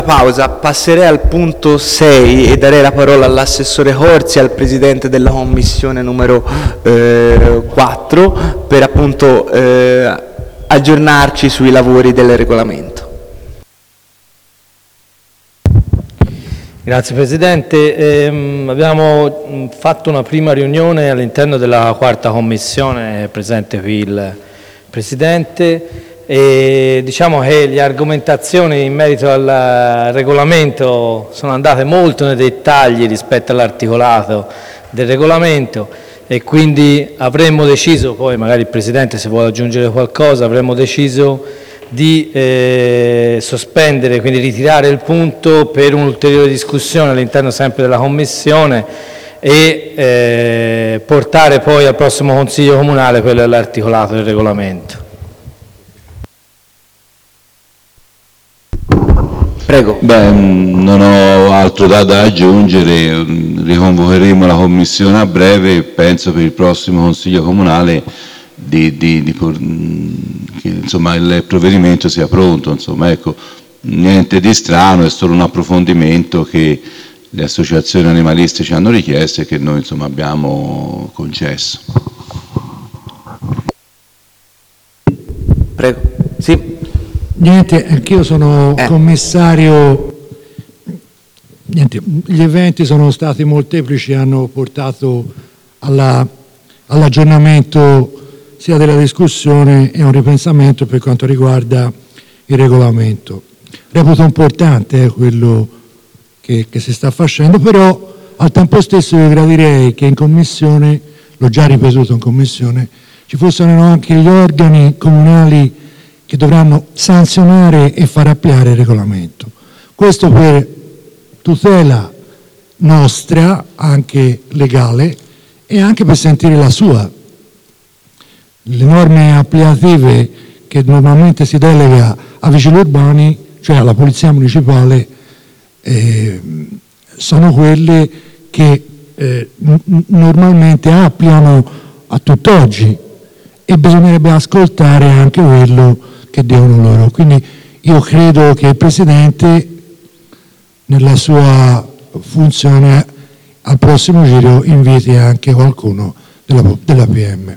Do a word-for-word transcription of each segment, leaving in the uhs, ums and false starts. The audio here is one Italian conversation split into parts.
pausa, passerei al punto sei e darei la parola all'assessore Corsi e al presidente della commissione numero eh, quattro per appunto eh, aggiornarci sui lavori del regolamento. Grazie Presidente, eh, abbiamo fatto una prima riunione all'interno della quarta commissione, presente qui il Presidente, e diciamo che le argomentazioni in merito al regolamento sono andate molto nei dettagli rispetto all'articolato del regolamento e quindi avremmo deciso, poi magari il Presidente se vuole aggiungere qualcosa, avremmo deciso di eh, sospendere, quindi ritirare il punto per un'ulteriore discussione all'interno sempre della Commissione e eh, portare poi al prossimo Consiglio Comunale quello dell'articolato del regolamento. Prego. Beh, non ho altro da, da aggiungere, riconvocheremo la Commissione a breve e penso per il prossimo Consiglio Comunale di, di, di, che insomma, il provvedimento sia pronto. Insomma, ecco, niente di strano, è solo un approfondimento che le associazioni animaliste ci hanno richiesto e che noi insomma, abbiamo concesso. Prego. Sì. Niente, anch'io sono eh. commissario. Niente, gli eventi sono stati molteplici, hanno portato alla, all'aggiornamento sia della discussione e un ripensamento per quanto riguarda il regolamento. Reputo importante eh, quello che, che si sta facendo, però al tempo stesso io gradirei che in commissione, l'ho già ripetuto in commissione, ci fossero anche gli organi comunali che dovranno sanzionare e far applicare il regolamento. Questo per tutela nostra, anche legale, e anche per sentire la sua. Le norme applicative che normalmente si delega a vigili urbani, cioè alla Polizia Municipale, eh, sono quelle che eh, n- normalmente applicano a tutt'oggi e bisognerebbe ascoltare anche quello che devono loro. Quindi io credo che il Presidente nella sua funzione al prossimo giro inviti anche qualcuno della, della P M.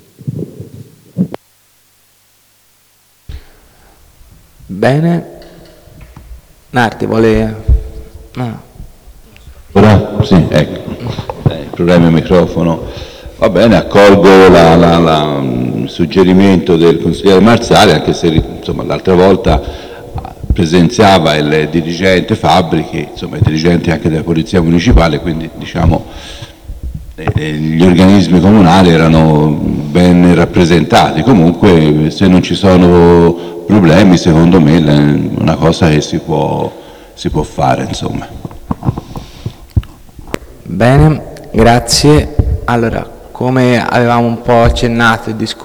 Bene. Nardi vuole... No. Ora? Sì, ecco, eh, il problema è il microfono. Va bene, accolgo la, la, la, il suggerimento del consigliere Marzali, anche se insomma, l'altra volta presenziava il dirigente Fabbrichi, insomma i dirigenti anche della Polizia Municipale, quindi diciamo eh, gli organismi comunali erano ben rappresentati. Comunque se non ci sono problemi, secondo me è una cosa che si può, si può fare, insomma. Bene, grazie. Allora, come avevamo un po' accennato e discusso